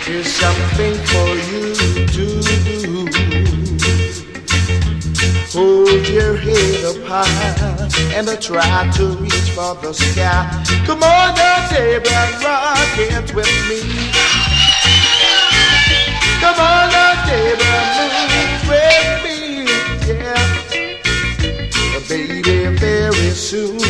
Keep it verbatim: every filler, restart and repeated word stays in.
Here's something for you to do. Hold your head up high and try to reach for the sky. Come on now, table and rock it with me. Come on now, table and move with me, yeah. Baby, very soon